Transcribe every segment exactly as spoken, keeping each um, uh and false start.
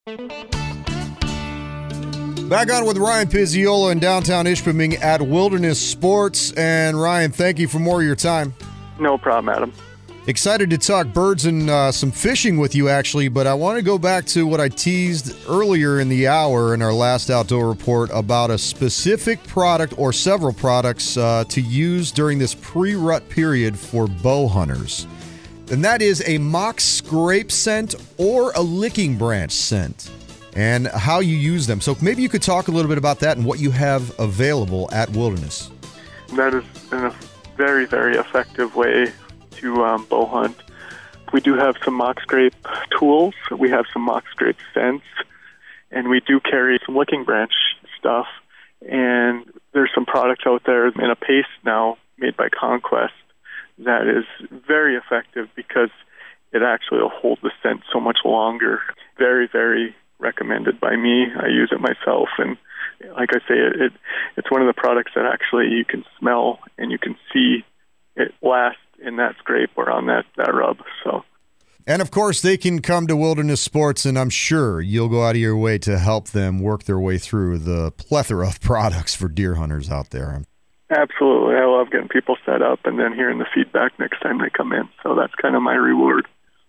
Back on with Ryan Pizziola in downtown Ishpeming at Wilderness Sports. And Ryan, thank you for more of your time. No problem, Adam. Excited to talk birds and uh, some fishing with you, actually, but I want to go back to what I teased earlier in the hour in our last outdoor report about a specific product or several products uh, to use during this pre-rut period for bow hunters. And that is a mock scrape scent or a licking branch scent, and how you use them. So maybe you could talk a little bit about that and what you have available at Wilderness. That is a very, very effective way to um, bow hunt. We do have some mock scrape tools. We have some mock scrape scents, and we do carry some licking branch stuff. And there's some products out there in a paste now made by Conquest that is very effective because it actually will hold the scent so much longer. Very, very recommended by me. I use it myself, and like I say, it, it it's one of the products that actually you can smell and you can see it last in that scrape or on that, that rub. So, and of course, they can come to Wilderness Sports, and I'm sure you'll go out of your way to help them work their way through the plethora of products for deer hunters out there. Absolutely. I love getting people set up and then hearing the feedback next time they come in. So that's kind of my reward.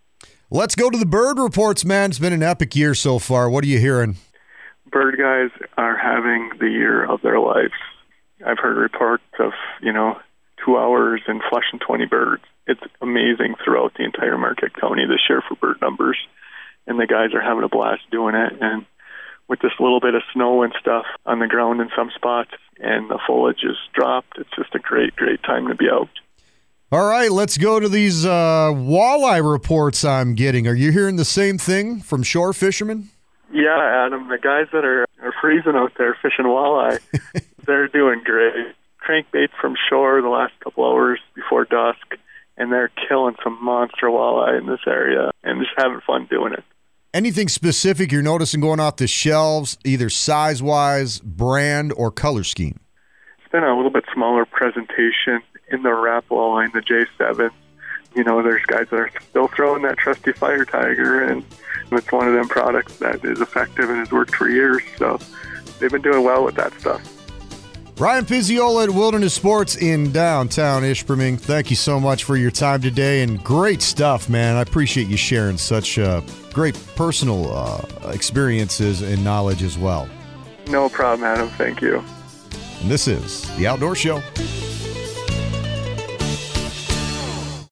Let's go to the bird reports, man. It's been an epic year so far. What are you hearing? Bird guys are having the year of their lives. I've heard reports of, you know, two hours and flushing twenty birds. It's amazing throughout the entire Marquette County this year for bird numbers. And the guys are having a blast doing it. And with this little bit of snow and stuff on the ground in some spots and the foliage is dropped, it's just a great, great time to be out. All right, let's go to these uh, walleye reports I'm getting. Are you hearing the same thing from shore fishermen? Yeah, Adam, the guys that are, are freezing out there fishing walleye, they're doing great. Crankbait from shore the last couple hours before dusk, and they're killing some monster walleye in this area and just having fun doing it. Anything specific you're noticing going off the shelves, either size-wise, brand, or color scheme? It's been a little bit smaller presentation in the wrap walleye in the J seven. You know, there's guys that are still throwing that trusty Fire Tiger, and it's one of them products that is effective and has worked for years. So they've been doing well with that stuff. Ryan Pizziola at Wilderness Sports in downtown Ishpeming. Thank you so much for your time today, and great stuff, man. I appreciate you sharing such uh, great personal uh, experiences and knowledge as well. No problem, Adam. Thank you. And this is The Outdoor Show.